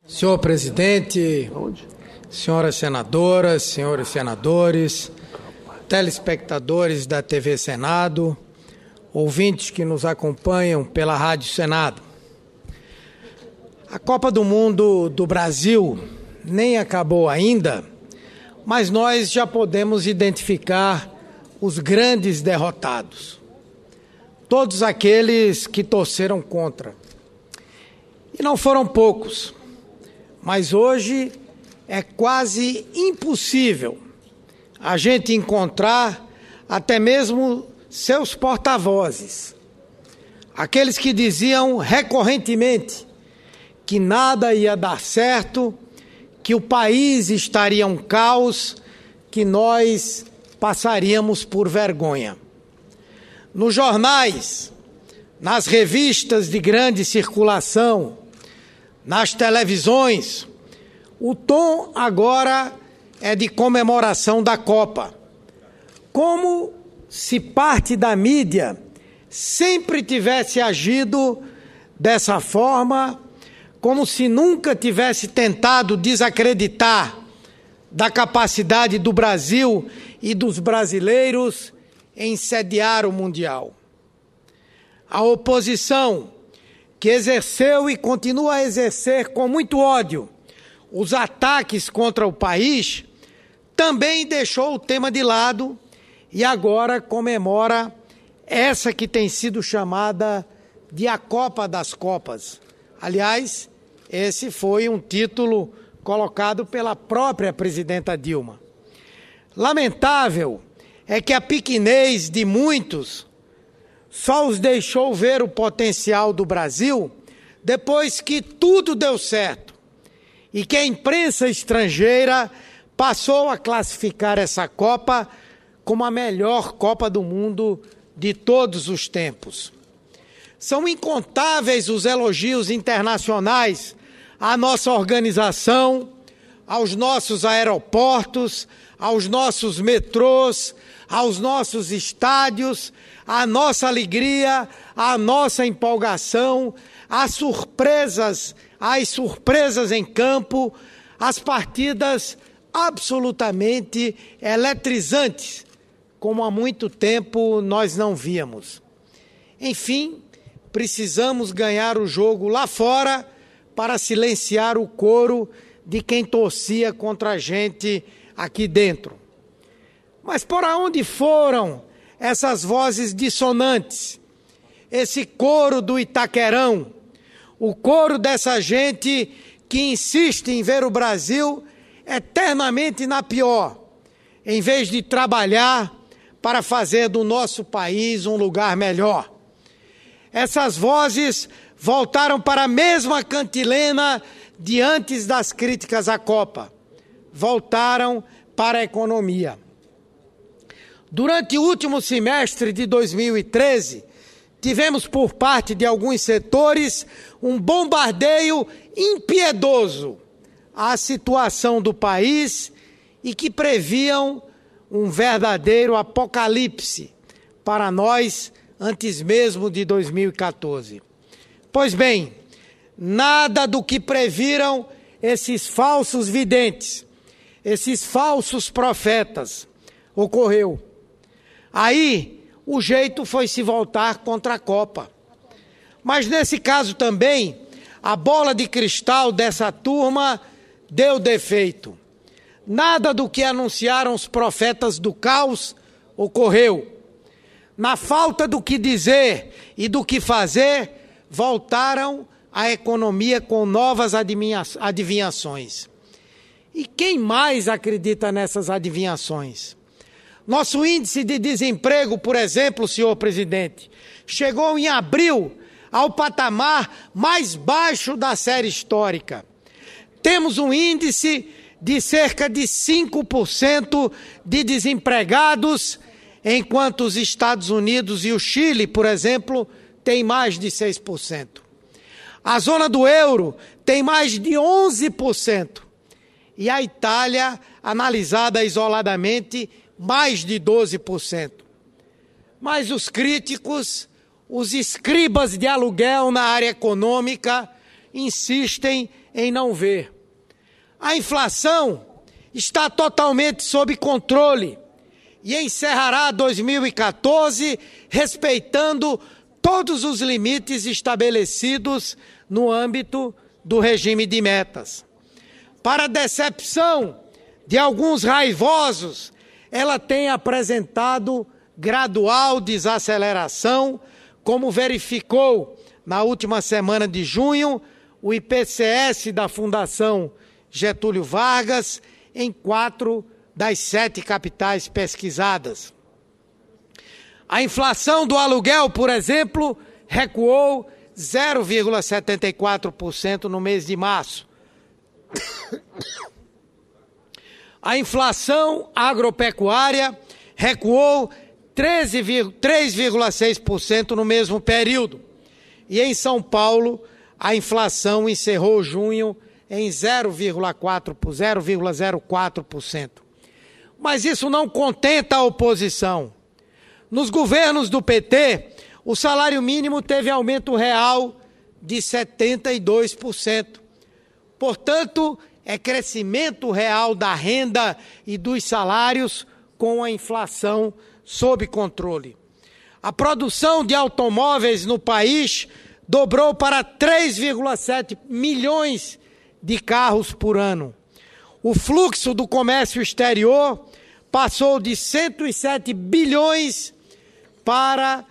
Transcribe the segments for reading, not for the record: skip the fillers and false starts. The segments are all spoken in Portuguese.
Senhor presidente, senhoras senadoras, senhores senadores, telespectadores da TV Senado, ouvintes que nos acompanham pela Rádio Senado. A Copa do Mundo do Brasil nem acabou ainda, mas nós já podemos identificar os grandes derrotados. Todos aqueles que torceram contra. E não foram poucos. Mas hoje é quase impossível a gente encontrar até mesmo seus porta-vozes. Aqueles que diziam recorrentemente que nada ia dar certo, que o país estaria um caos, que nós passaríamos por vergonha. Nos jornais, nas revistas de grande circulação, nas televisões, o tom agora é de comemoração da Copa. Como se parte da mídia sempre tivesse agido dessa forma, como se nunca tivesse tentado desacreditar da capacidade do Brasil e dos brasileiros em sediar o Mundial. A oposição, que exerceu e continua a exercer com muito ódio os ataques contra o país, também deixou o tema de lado e agora comemora essa que tem sido chamada de a Copa das Copas. Aliás, esse foi um título colocado pela própria presidenta Dilma. Lamentável é que a pequenez de muitos só os deixou ver o potencial do Brasil depois que tudo deu certo e que a imprensa estrangeira passou a classificar essa Copa como a melhor Copa do Mundo de todos os tempos. São incontáveis os elogios internacionais à nossa organização, aos nossos aeroportos, aos nossos metrôs, aos nossos estádios, à nossa alegria, à nossa empolgação, às surpresas em campo, às partidas absolutamente eletrizantes, como há muito tempo nós não víamos. Enfim, precisamos ganhar o jogo lá fora para silenciar o coro de quem torcia contra a gente aqui dentro. Mas por onde foram essas vozes dissonantes, esse coro do Itaquerão, o coro dessa gente que insiste em ver o Brasil eternamente na pior, em vez de trabalhar para fazer do nosso país um lugar melhor? Essas vozes voltaram para a mesma cantilena de antes das críticas à Copa. Voltaram para a economia. Durante o último semestre de 2013, tivemos por parte de alguns setores um bombardeio impiedoso à situação do país e que previam um verdadeiro apocalipse para nós antes mesmo de 2014. Pois bem, nada do que previram esses falsos videntes, esses falsos profetas, ocorreu. Aí, o jeito foi se voltar contra a Copa. Mas nesse caso também, a bola de cristal dessa turma deu defeito. Nada do que anunciaram os profetas do caos ocorreu. Na falta do que dizer e do que fazer, voltaram à economia com novas adivinhações. E quem mais acredita nessas adivinhações? Nosso índice de desemprego, por exemplo, senhor presidente, chegou em abril ao patamar mais baixo da série histórica. Temos um índice de cerca de 5% de desempregados, enquanto os Estados Unidos e o Chile, por exemplo, têm mais de 6%. A zona do euro tem mais de 11%. E a Itália, analisada isoladamente, mais de 12%. Mas os críticos, os escribas de aluguel na área econômica, insistem em não ver. A inflação está totalmente sob controle e encerrará 2014 respeitando todos os limites estabelecidos no âmbito do regime de metas. Para decepção de alguns raivosos, ela tem apresentado gradual desaceleração, como verificou na última semana de junho o IPCS da Fundação Getúlio Vargas em 4 das 7 capitais pesquisadas. A inflação do aluguel, por exemplo, recuou 0,74% no mês de março. A inflação agropecuária recuou 3,6% no mesmo período. E em São Paulo, a inflação encerrou junho em 0,04%. Mas isso não contenta a oposição. Nos governos do PT, o salário mínimo teve aumento real de 72%. Portanto, é crescimento real da renda e dos salários com a inflação sob controle. A produção de automóveis no país dobrou para 3,7 milhões de carros por ano. O fluxo do comércio exterior passou de 107 bilhões para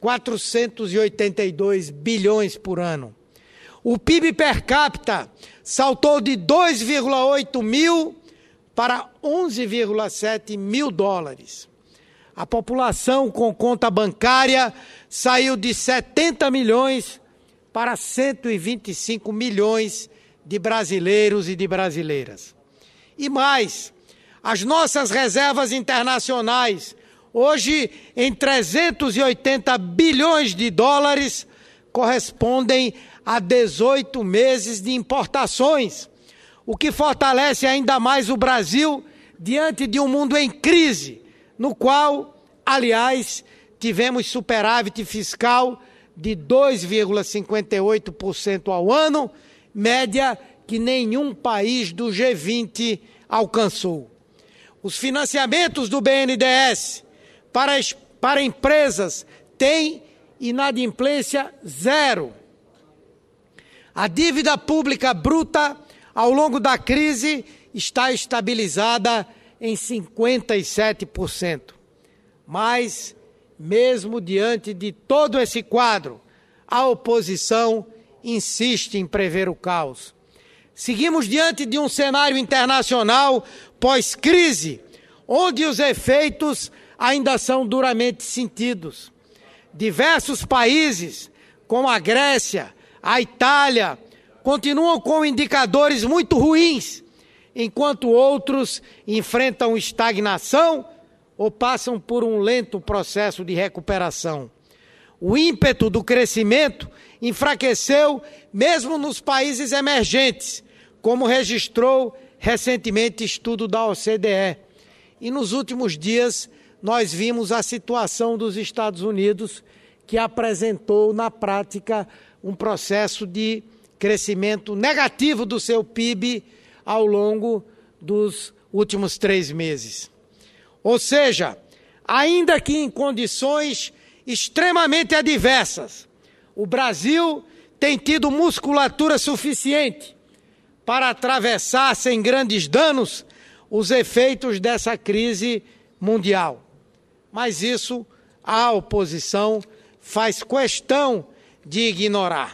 482 bilhões por ano. O PIB per capita saltou de 2,8 mil para 11,7 mil dólares. A população com conta bancária saiu de 70 milhões para 125 milhões de brasileiros e de brasileiras. E mais, as nossas reservas internacionais, hoje em 380 bilhões de dólares, correspondem a 18 meses de importações, o que fortalece ainda mais o Brasil diante de um mundo em crise, no qual, aliás, tivemos superávit fiscal de 2,58% ao ano, média que nenhum país do G20 alcançou. Os financiamentos do BNDES para empresas têm inadimplência zero. A dívida pública bruta, ao longo da crise, está estabilizada em 57%. Mas, mesmo diante de todo esse quadro, a oposição insiste em prever o caos. Seguimos diante de um cenário internacional pós-crise, onde os efeitos ainda são duramente sentidos. Diversos países, como a Grécia, a Itália, continuam com indicadores muito ruins, enquanto outros enfrentam estagnação ou passam por um lento processo de recuperação. O ímpeto do crescimento enfraqueceu mesmo nos países emergentes, como registrou recentemente estudo da OCDE. E nos últimos dias nós vimos a situação dos Estados Unidos, que apresentou na prática um processo de crescimento negativo do seu PIB ao longo dos últimos 3 meses. Ou seja, ainda que em condições extremamente adversas, o Brasil tem tido musculatura suficiente para atravessar sem grandes danos os efeitos dessa crise mundial. Mas isso a oposição faz questão de ignorar.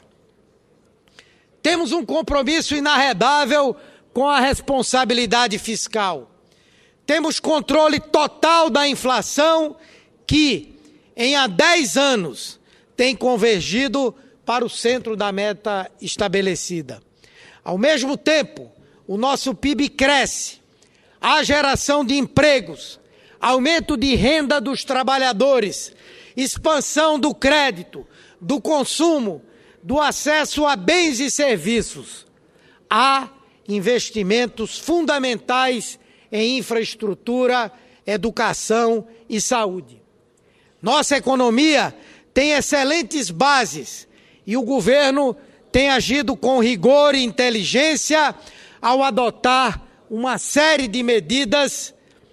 Temos um compromisso inarredável com a responsabilidade fiscal. Temos controle total da inflação que, em há 10 anos, tem convergido para o centro da meta estabelecida. Ao mesmo tempo, o nosso PIB cresce, há geração de empregos, aumento de renda dos trabalhadores, expansão do crédito, do consumo, do acesso a bens e serviços. Há investimentos fundamentais em infraestrutura, educação e saúde. Nossa economia tem excelentes bases e o governo tem agido com rigor e inteligência ao adotar uma série de medidas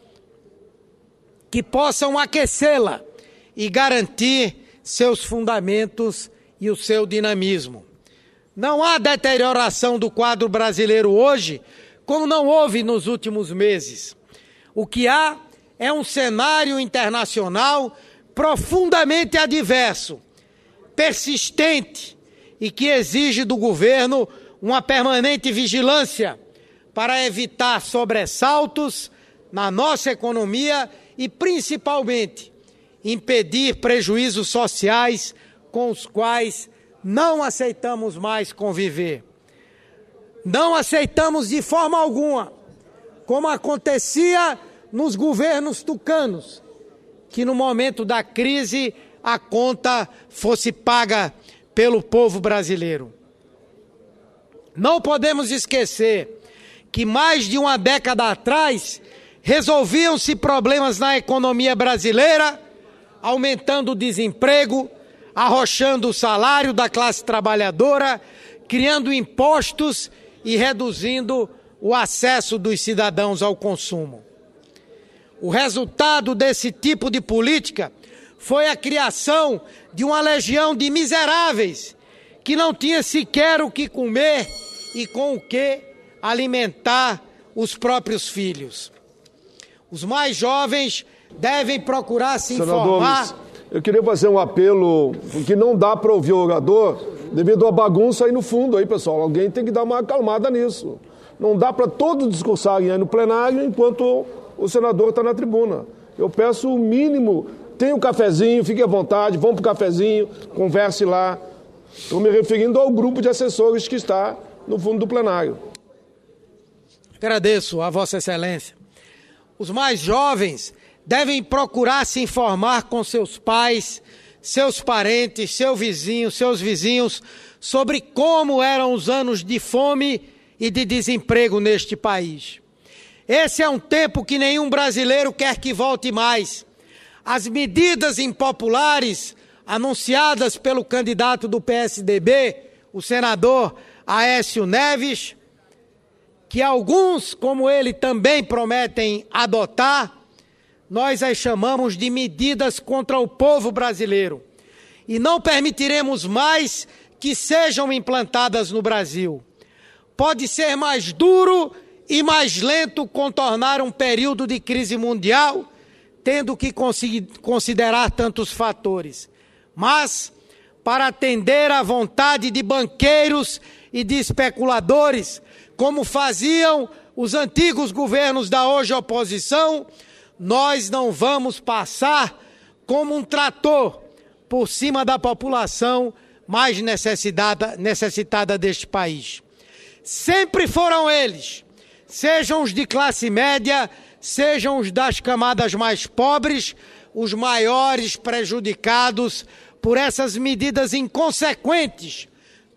que possam aquecê-la e garantir seus fundamentos e o seu dinamismo. Não há deterioração do quadro brasileiro hoje, como não houve nos últimos meses. O que há é um cenário internacional profundamente adverso, persistente e que exige do governo uma permanente vigilância para evitar sobressaltos na nossa economia e, principalmente, impedir prejuízos sociais com os quais não aceitamos mais conviver. Não aceitamos de forma alguma, como acontecia nos governos tucanos, que no momento da crise a conta fosse paga pelo povo brasileiro. Não podemos esquecer que mais de uma década atrás resolviam-se problemas na economia brasileira, aumentando o desemprego, arrochando o salário da classe trabalhadora, criando impostos e reduzindo o acesso dos cidadãos ao consumo. O resultado desse tipo de política foi a criação de uma legião de miseráveis que não tinha sequer o que comer e com o que alimentar os próprios filhos. Os mais jovens devem procurar se informar. Eu queria fazer um apelo, porque não dá para ouvir o orador devido à bagunça aí no fundo, aí, pessoal. Alguém tem que dar uma acalmada nisso. Não dá para todos discursarem aí no plenário enquanto o senador está na tribuna. Eu peço o mínimo, tenha um cafezinho, fique à vontade, vão para o cafezinho, converse lá. Estou me referindo ao grupo de assessores que está no fundo do plenário. Agradeço a Vossa Excelência. Os mais jovens devem procurar se informar com seus pais, seus parentes, seus vizinhos, sobre como eram os anos de fome e de desemprego neste país. Esse é um tempo que nenhum brasileiro quer que volte mais. As medidas impopulares anunciadas pelo candidato do PSDB, o senador Aécio Neves, que alguns, como ele, também prometem adotar, nós as chamamos de medidas contra o povo brasileiro. E não permitiremos mais que sejam implantadas no Brasil. Pode ser mais duro e mais lento contornar um período de crise mundial, tendo que considerar tantos fatores. Mas, para atender à vontade de banqueiros e de especuladores, como faziam os antigos governos da hoje oposição, nós não vamos passar como um trator por cima da população mais necessitada deste país. Sempre foram eles, sejam os de classe média, sejam os das camadas mais pobres, os maiores prejudicados por essas medidas inconsequentes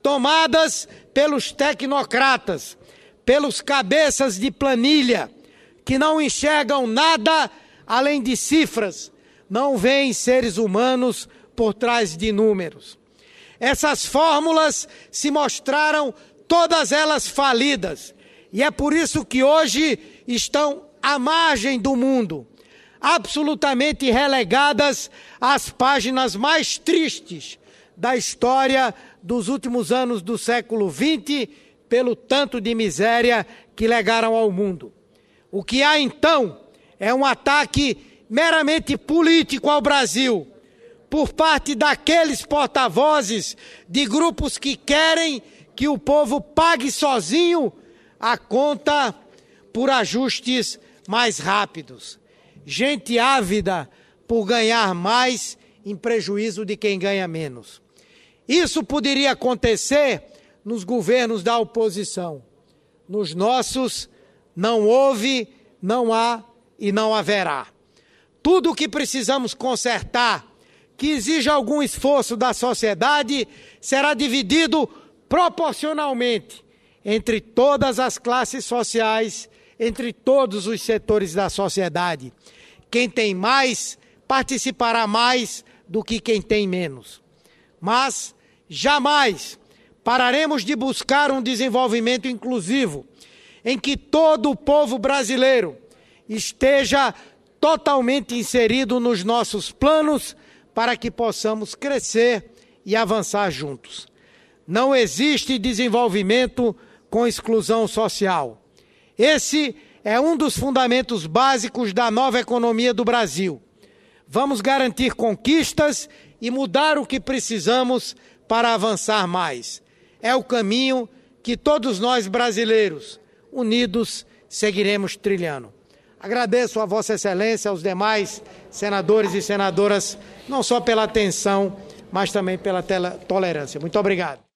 tomadas pelos tecnocratas, pelos cabeças de planilha, que não enxergam nada além de cifras, não veem seres humanos por trás de números. Essas fórmulas se mostraram todas elas falidas, e é por isso que hoje estão à margem do mundo, absolutamente relegadas às páginas mais tristes da história dos últimos anos do século XX, pelo tanto de miséria que legaram ao mundo. O que há, então, é um ataque meramente político ao Brasil, por parte daqueles porta-vozes de grupos que querem que o povo pague sozinho a conta por ajustes mais rápidos. Gente ávida por ganhar mais em prejuízo de quem ganha menos. Isso poderia acontecer nos governos da oposição. Nos nossos não houve, não há e não haverá. Tudo o que precisamos consertar, que exija algum esforço da sociedade, será dividido proporcionalmente entre todas as classes sociais, entre todos os setores da sociedade. Quem tem mais participará mais do que quem tem menos. Mas jamais Pararemos de buscar um desenvolvimento inclusivo, em que todo o povo brasileiro esteja totalmente inserido nos nossos planos para que possamos crescer e avançar juntos. Não existe desenvolvimento com exclusão social. Esse é um dos fundamentos básicos da nova economia do Brasil. Vamos garantir conquistas e mudar o que precisamos para avançar mais. É o caminho que todos nós brasileiros, unidos, seguiremos trilhando. Agradeço a Vossa Excelência, aos demais senadores e senadoras, não só pela atenção, mas também pela tolerância. Muito obrigado.